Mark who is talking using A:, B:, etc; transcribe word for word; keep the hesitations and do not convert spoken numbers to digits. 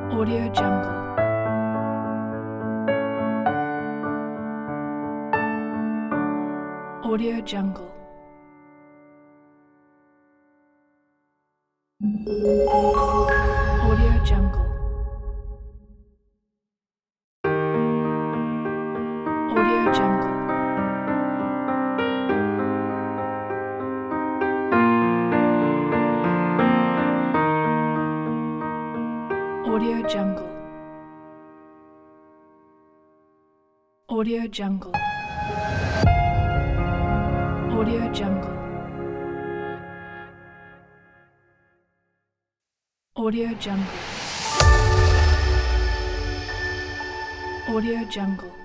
A: Audio Jungle. Audio Jungle. Audio Jungle. Audio Jungle. Audio Jungle. Audio Jungle. Audio Jungle. Audio Jungle. Audio Jungle.